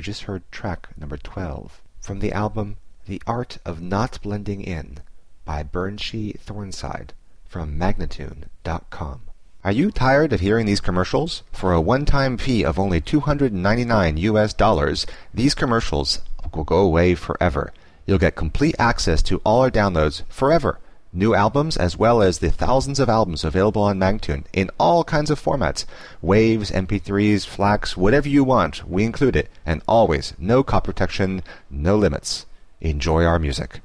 just heard track number 12 from the album The Art of Not Blending In by Burnshee Thornside from Magnatune.com. Are you tired of hearing these commercials? For a one-time fee of only $299, these commercials will go away forever. You'll get complete access to all our downloads forever. New albums as well as the thousands of albums available on Magnatune in all kinds of formats. Waves, MP3s, FLACs, whatever you want, we include it. And always, no copy protection, no limits. Enjoy our music.